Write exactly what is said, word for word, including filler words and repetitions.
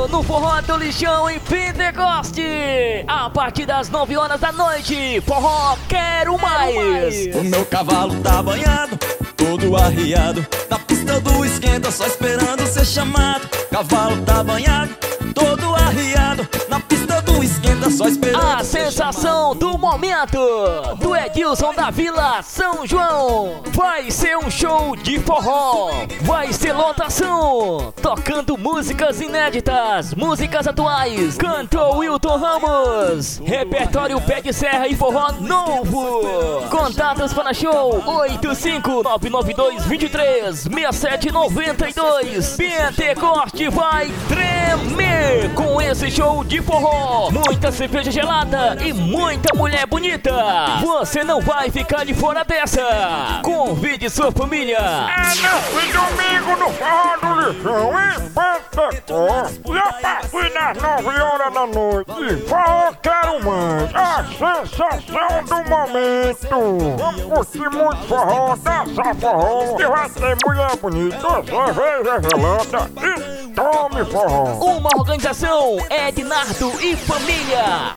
no Forró do Lixão em Pentecoste. A partir das nove horas da noite, Forró Quero Mais. O meu cavalo tá banhado, todo arriado, na pista do esquenta, só esperando ser chamado. Cavalo tá banhado, todo arriado, na pista do esquenta, só esperando A sensação do momento do Edilson da Vila São João. Vai ser um show de forró, vai ser lotação, tocando músicas inéditas, músicas atuais. Cantou Wilton Ramos, repertório pé de serra e forró novo. Contatos para show oito cinco nove nove dois dois três seis sete nove dois. Pentecoste vai tremer com esse show de forró. Muita cerveja gelada e muita mulher bonita. Você não vai ficar de fora dessa. Convide sua família. É nesse domingo no Forró do Lixão em Pentecoste. E a partir das nove horas da noite, Forró Quero Mais, a sensação do momento. Vamos curtir muito forró, dançar forró. E vai ter mulher bonita, cerveja gelada e tome forró. Uma organização Ednardo e família.